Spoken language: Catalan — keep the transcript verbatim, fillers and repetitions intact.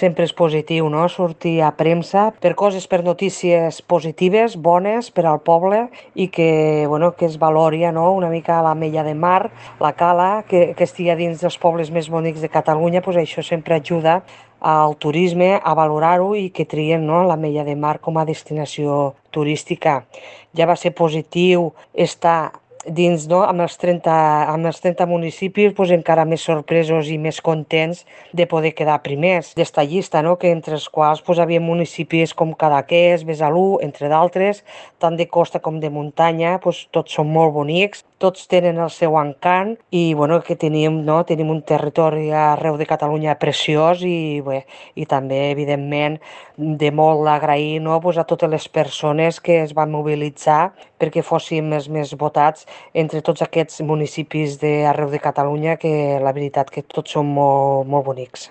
sempre és positiu, no?, sortir a premsa per coses, per notícies positives, bones per al poble i que, bueno, que es valori, no?, una mica l'Ametlla de Mar, la Cala, que, que estigui dins dels pobles més bonics de Catalunya, pues això sempre ajuda al turisme a valorar-ho i que trien, no?, l'Ametlla de Mar com a destinació turística. Ja va ser positiu estar dins, no?, amb els trenta, amb els trenta municipis, pues encara més sorpresos i més contents de poder quedar primers d'esta llista, no?, que entre els quals pues, havia municipis com Cadaqués, Besalú, entre d'altres, tant de costa com de muntanya, pues, tots són molt bonics, tots tenen el seu encant i bueno, que tenim, no? tenim un territori arreu de Catalunya preciós i, bé, i també, evidentment, de molt agrair, no?, pues, a totes les persones que es van mobilitzar perquè fóssim els més votats entre tots aquests municipis d'arreu de Catalunya, que la veritat que tots són molt, molt bonics.